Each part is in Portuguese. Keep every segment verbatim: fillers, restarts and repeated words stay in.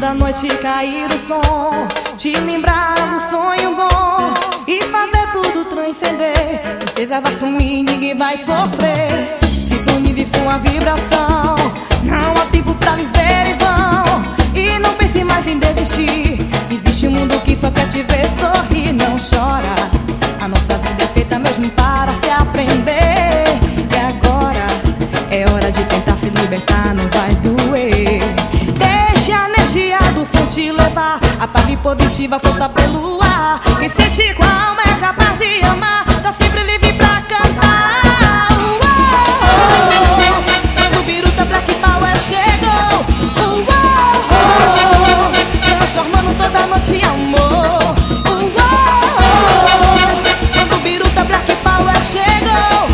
a noite cair o som, te lembrar do sonho bom e fazer tudo transcender. Tristeza vai sumir, ninguém vai sofrer. Sintonize sua vibração, não há tempo pra viver em vão. E não pense mais em desistir, existe um mundo que só quer te ver sorrir. Não chora, a nossa vida é feita mesmo para se aprender. E agora é hora de tentar se libertar, não vai doer. Deixe a energia do som te levar, a paz positiva solta pelo ar. Quem sente com a alma é capaz de amar, tá sempre livre pra cantar. Uou, quando o Biruta Black Power chegou, uou, transformando toda noite em amor. Uou, quando o Biruta Black Power chegou,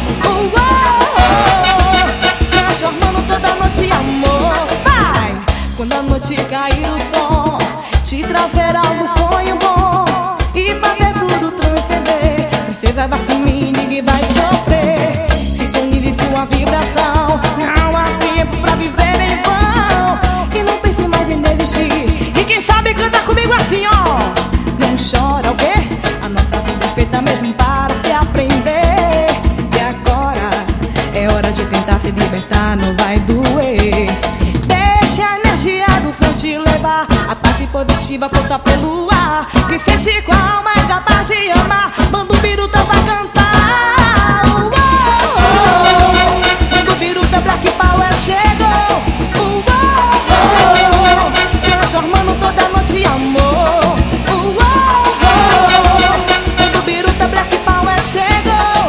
uou, transformando toda noite em amor. Vai! Quando a noite cair o som, te trazer algo sonho bom e fazer tudo transcender. Tristeza vai sumir, ninguém vai sofrer. Sintonize sua vibração, não há tempo pra viver em vão. E não pense mais em desistir, e quem sabe canta comigo assim, ó. Não chora, o quê? A nossa vida é feita mesmo para se aprender. E agora é hora de tentar se libertar, não vai doer. Deixa a energia do som te levar, a parte positiva solta pelo ar. Quem sente com a alma é capaz de amar, manda o Biruta pra cantar. Uou, quando o Biruta Black Power chegou, uou, transformando toda noite em amor. Uou, quando o Biruta Black Power chegou,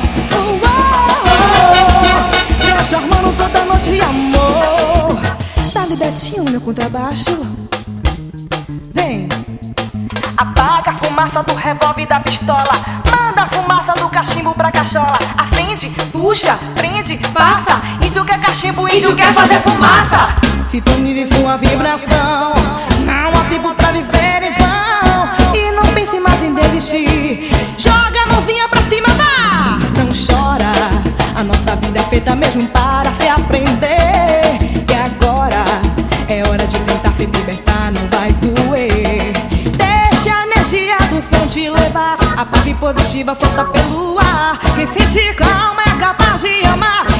uou, transformando toda noite em amor. Dá-lhe Betinho, meu contrabaixo. Vem. Apaga a fumaça do revólver da pistola, manda a fumaça do cachimbo pra cachola. Acende, puxa, prende, passa. Índio quer cachimbo, índio quer fazer fumaça. Sintonize sua vibração, não há tempo pra viver em vão. E não pense mais em desistir, joga a mãozinha pra cima, vá. Não chora, a nossa vida é feita mesmo para se aprender. E agora é hora de tentar se libertar, não vai doer. Deixa a energia do som te levar, a paz positiva solta pelo ar. Quem sente calma é capaz de amar,